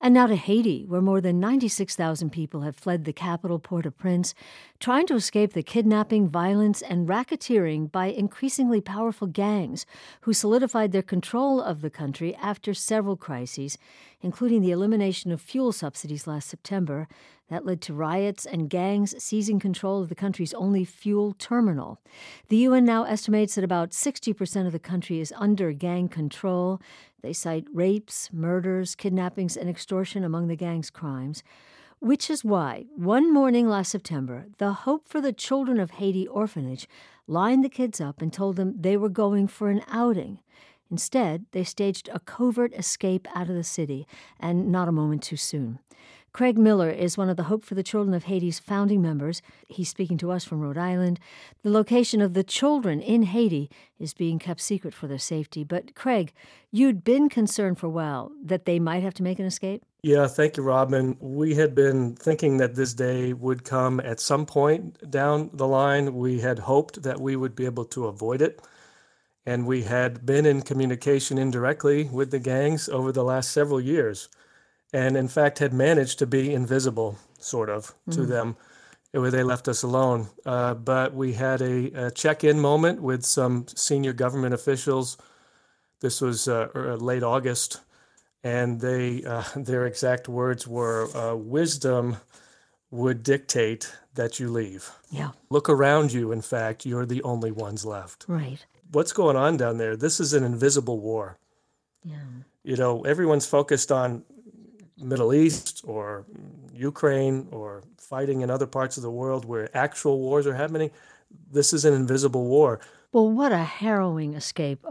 And now to Haiti, where more than 96,000 people have fled the capital, Port-au-Prince, trying to escape the kidnapping, violence, and racketeering by increasingly powerful gangs who solidified their control of the country after several crises, including the elimination of fuel subsidies last September. That led to riots and gangs seizing control of the country's only fuel terminal. The UN now estimates that about 60% of the country is under gang control. They cite rapes, murders, kidnappings, and extortion among the gang's crimes, which is why one morning last September, the Hope for the Children of Haiti orphanage lined the kids up and told them they were going for an outing. Instead, they staged a covert escape out of the city, and not a moment too soon. Craig Miller is one of the Hope for the Children of Haiti's founding members. He's speaking to us from Rhode Island. The location of the children in Haiti is being kept secret for their safety. But Craig, you'd been concerned for a while that they might have to make an escape? Yeah, thank you, Robin. We had been thinking that this day would come at some point down the line. We had hoped that we would be able to avoid it. And we had been in communication indirectly with the gangs over the last several years. And in fact had managed to be invisible, sort of, to them, where they left us alone. But we had a check-in moment with some senior government officials. This was late August, and their exact words were, wisdom would dictate that you leave. Yeah. Look around you, in fact, you're the only ones left. Right. What's going on down there? This is an invisible war. Yeah. You know, everyone's focused on Middle East or Ukraine or fighting in other parts of the world where actual wars are happening. This is an invisible war. Well, what a harrowing escape.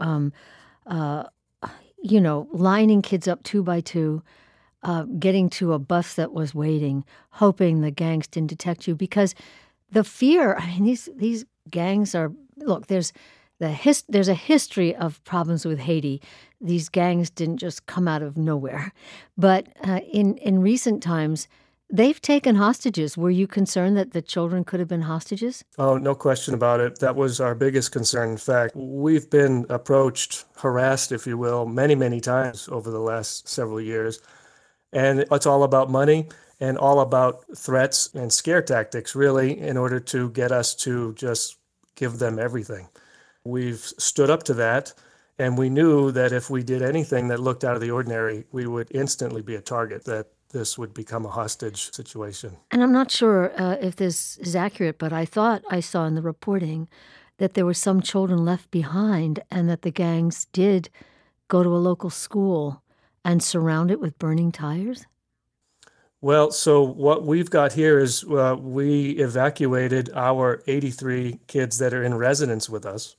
Lining kids up two by two, getting to a bus that was waiting, hoping the gangs didn't detect you. Because the fear, I mean, these gangs are, look, there's a history of problems with Haiti. These gangs didn't just come out of nowhere. But in recent times, they've taken hostages. Were you concerned that the children could have been hostages? Oh, no question about it. That was our biggest concern. In fact, we've been approached, harassed, if you will, many, many times over the last several years. And it's all about money and all about threats and scare tactics, really, in order to get us to just give them everything. We've stood up to that, and we knew that if we did anything that looked out of the ordinary, we would instantly be a target, that this would become a hostage situation. And I'm not sure if this is accurate, but I thought I saw in the reporting that there were some children left behind and that the gangs did go to a local school and surround it with burning tires. Well, so what we've got here is we evacuated our 83 kids that are in residence with us.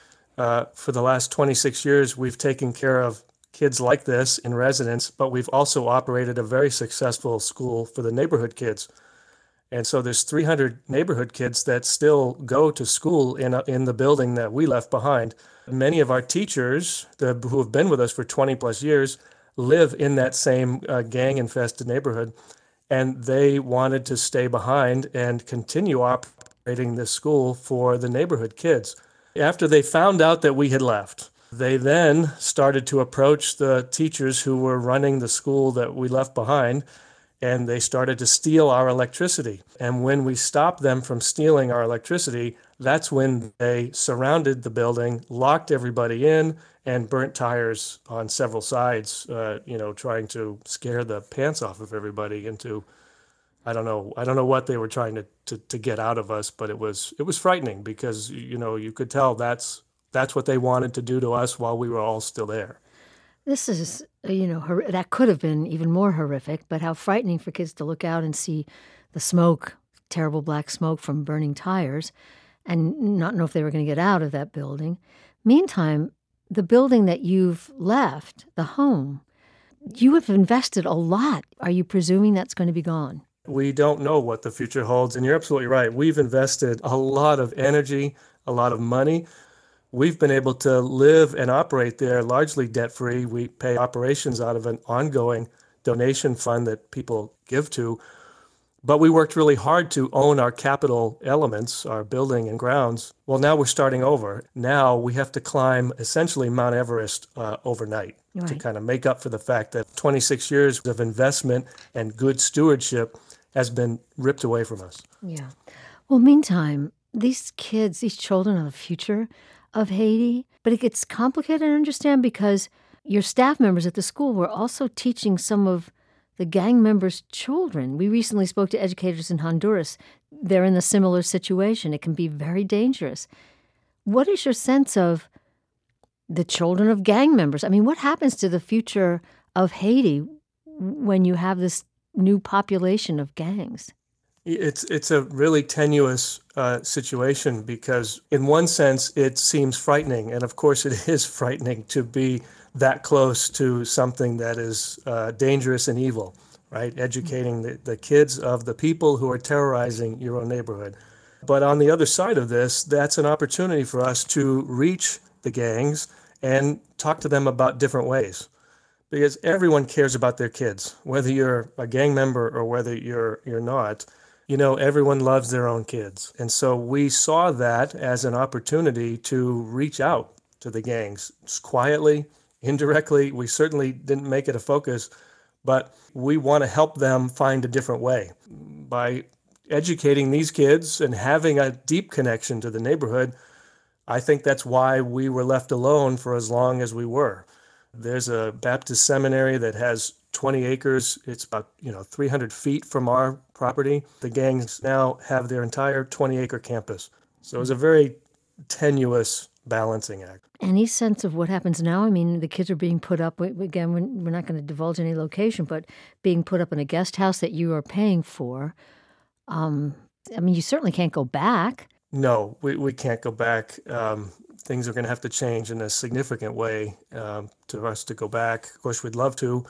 For the last 26 years, we've taken care of kids like this in residence, but we've also operated a very successful school for the neighborhood kids. And so there's 300 neighborhood kids that still go to school in the building that we left behind. Many of our teachers who have been with us for 20 plus years live in that same gang-infested neighborhood, and they wanted to stay behind and continue operating this school for the neighborhood kids. After they found out that we had left, they then started to approach the teachers who were running the school that we left behind, and they started to steal our electricity. And when we stopped them from stealing our electricity, that's when they surrounded the building, locked everybody in, and burnt tires on several sides, trying to scare the pants off of everybody into, I don't know what they were trying to get out of us, but it was frightening because, you could tell that's what they wanted to do to us while we were all still there. This is, that could have been even more horrific, but how frightening for kids to look out and see the smoke, terrible black smoke from burning tires, and not know if they were going to get out of that building. Meantime, the building that you've left, the home, you have invested a lot. Are you presuming that's going to be gone? We don't know what the future holds, and you're absolutely right. We've invested a lot of energy, a lot of money. We've been able to live and operate there largely debt-free. We pay operations out of an ongoing donation fund that people give to. But we worked really hard to own our capital elements, our building and grounds. Well, now we're starting over. Now we have to climb essentially Mount Everest overnight. to Right. kind of make up for the fact that 26 years of investment and good stewardship has been ripped away from us. Yeah. Well, meantime, these kids, these children are the future of Haiti, but it gets complicated, I understand, because your staff members at the school were also teaching some of the gang members' children. We recently spoke to educators in Honduras. They're in a similar situation. It can be very dangerous. What is your sense of the children of gang members? I mean, what happens to the future of Haiti when you have this new population of gangs? It's a really tenuous situation because, in one sense, it seems frightening, and of course, it is frightening to be that close to something that is dangerous and evil, right? Educating the kids of the people who are terrorizing your own neighborhood. But on the other side of this, that's an opportunity for us to reach the gangs and talk to them about different ways. Because everyone cares about their kids, whether you're a gang member or whether you're not. You know, everyone loves their own kids. And so we saw that as an opportunity to reach out to the gangs just quietly, indirectly. We certainly didn't make it a focus, but we want to help them find a different way by educating these kids and having a deep connection to the neighborhood. I think that's why we were left alone for as long as we were. There's a Baptist seminary that has 20 acres. It's about 300 feet from our property. The gangs now have their entire 20-acre campus. So it was a very tenuous balancing act. Any sense of what happens now? I mean, the kids are being put up, again, we're not going to divulge any location, but being put up in a guest house that you are paying for. I mean, you certainly can't go back. No, we can't go back. Things are going to have to change in a significant way to us to go back. Of course, we'd love to.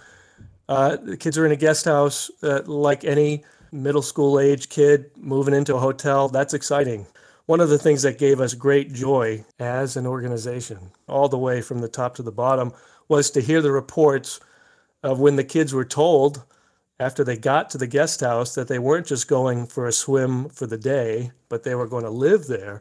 The kids are in a guest house like any middle school age kid moving into a hotel. That's exciting. One of the things that gave us great joy as an organization, all the way from the top to the bottom, was to hear the reports of when the kids were told after they got to the guest house that they weren't just going for a swim for the day, but they were going to live there.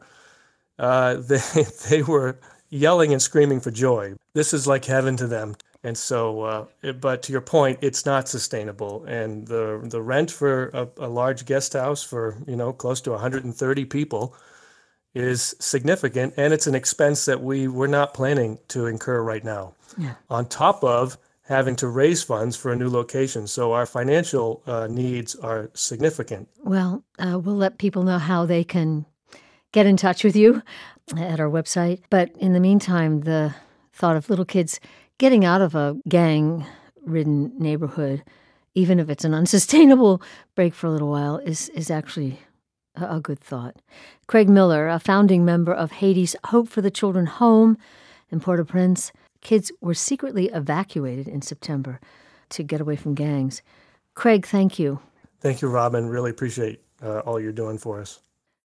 They were yelling and screaming for joy. This is like heaven to them. And so, but to your point, it's not sustainable. And the rent for a large guest house for, close to 130 people is significant. And it's an expense that we were not planning to incur right now. Yeah. On top of having to raise funds for a new location. So our financial needs are significant. Well, we'll let people know how they can get in touch with you at our website. But in the meantime, the thought of little kids getting out of a gang-ridden neighborhood, even if it's an unsustainable break for a little while, is actually a good thought. Craig Miller, a founding member of Haiti's Hope for the Children Home in Port-au-Prince. Kids were secretly evacuated in September to get away from gangs. Craig, thank you. Thank you, Robin. Really appreciate all you're doing for us.